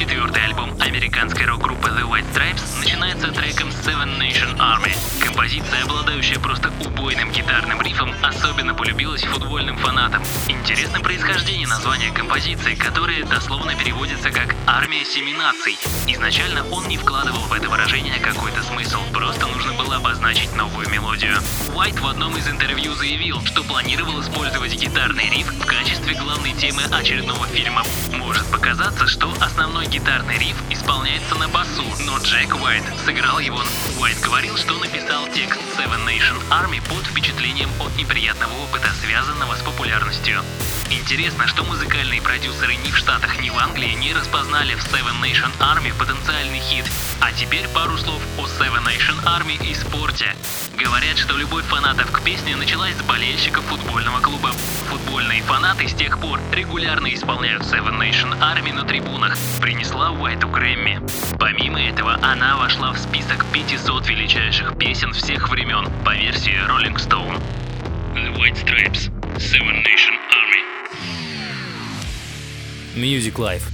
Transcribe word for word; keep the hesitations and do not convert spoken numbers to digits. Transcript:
Четвертый альбом американской рок-группы The White Stripes начинается треком Seven Nation Army. Композиция, обладающая просто убойным гитарным рифом, особенно полюбилась футбольным фанатам. Интересно происхождение названия композиции, которое дословно переводится как «Армия семи наций». Изначально он не вкладывал в это выражение какой-то смысл, просто нужно было обозначить новую мелодию. Уайт в одном из интервью заявил, что планировал использовать гитарный риф в качестве главной темы очередного фильма. Может показаться, что основной гитарный риф исполняется на басу, но Джек Уайт сыграл его. Уайт говорил, что написал текст Seven Nation Army под впечатлением от неприятного опыта, связанного с популярностью. Интересно, что музыкальные продюсеры ни в Штатах, ни в Англии не распознали в Seven Nation Army потенциальный хит. А теперь пару слов о Seven Nation Army и спорте. Говорят, что любовь фанатов к песне началась с болельщиков футбольного клуба. Футбольные фанаты с тех пор регулярно исполняют Seven Nation Army на трибунах. Принесла Уайту Грэмми. Помимо этого, она вошла в список пятисот величайших песен всех времен по версии Rolling Stone. The White Stripes, Seven Nation Army. Music Life.